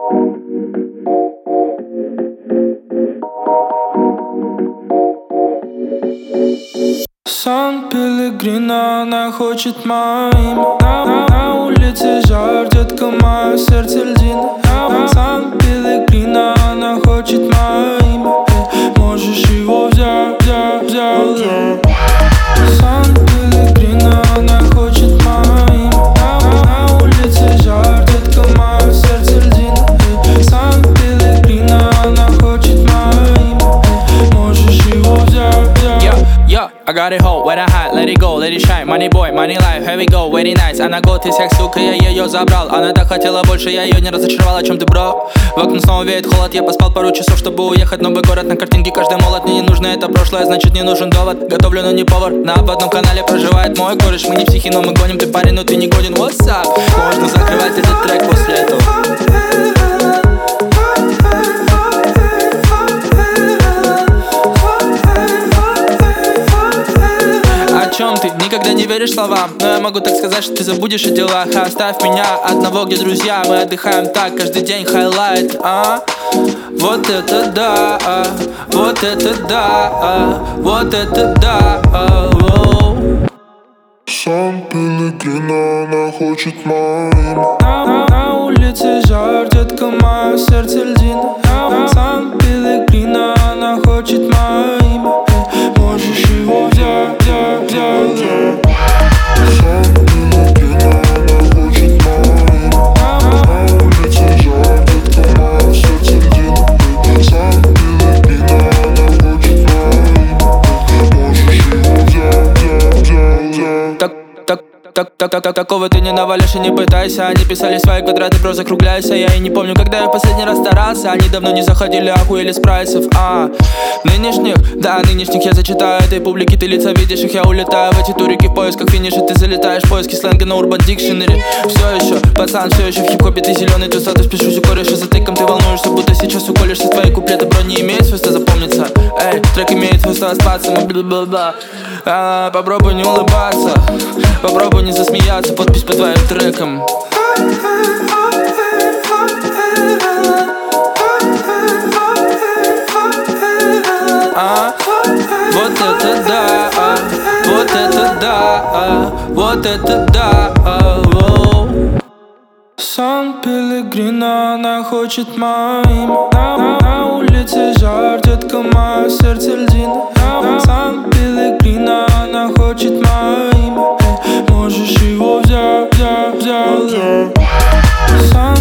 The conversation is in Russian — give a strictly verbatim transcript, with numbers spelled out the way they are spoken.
Сан-Пеллегрино, она хочет мое имя. На, на, на улице жар, детка, мое сердце льдина. Сан-Пеллегрино, она хочет мое имя. Эй, можешь его взять, взять, взять, взять. Сан-Пеллегрино, она хочет мое имя. На, на, на улице жар, детка, мое сердце льдина. Эй, Сан-Пеллегрино, она хочет мое имя. Эй, можешь его взять, взять. Yo, I got it hold, when I hide, let it go, let it shine. Money boy, money life, here we go, very nice. Она год из всех, сука, я ее забрал. Она так хотела больше, я ее не разочаровал. О чем ты, бро? В окно снова веет холод. Я поспал пару часов, чтобы уехать. Новый город на картинке, каждый молод. Мне не нужно это прошлое, значит не нужен довод. Готовлю, но не повар. На одном канале проживает мой кореш. Мы не психи, но мы гоним. Ты парень, но ты не годен. What's up? Можно закрывать этот трек после этого. О чем ты? Никогда не веришь словам. Но я могу так сказать, что ты забудешь о делах. Оставь меня одного, где друзья. Мы отдыхаем так, каждый день хайлайт. А? Вот это да, а? Вот это да, а? Вот это да, а? Сан-Пеллегрино, она хочет мое имя. На, на, на улице жар, детка, мое сердце льдина. Сан-Пеллегрино, она хочет мое имя. Эй, можешь его взять, взять, взять, взять. Сан-Пеллегрино, она хочет мое имя. На улице жар, детка, мое сердце льдина. Сан-Пеллегрино, она хочет мое имя. Можешь его взять, взять, взять, взять. Так, так, так, так, так, так, такого ты не навалишь и не пытайся. Они писали свои квадраты, бро, закругляйся. Я и не помню, когда я в последний раз старался. Они давно не заходили, охуели с прайсов. А, нынешних, да, нынешних я зачитаю этой публике. Ты лица видишь их, я улетаю в эти турики в поисках финиша. Ты залетаешь в поиски сленга на Urban Dictionary. Все еще, пацан, все еще в хип-хопе. Ты зеленый, ты статус, пишусь у кореша за тыком. Ты волнуешься, будто сейчас уколешься. Твои куплеты, бро, не имеют свойства запомниться. Эй, трек имеет свойство остаться. Мы бла-бла-бла. А, попробуй не улыбаться, попробуй не засмеяться. Подпись под твоим треком. А, вот это да, а, вот это да, а, вот это да, а, Сан-Пеллегрино, она хочет мое имя. На, на, на улице жар, детка, мое сердце льдина. Сан-Пеллегрино, она хочет мое имя. Эй, можешь его взять, взять, взять, взять.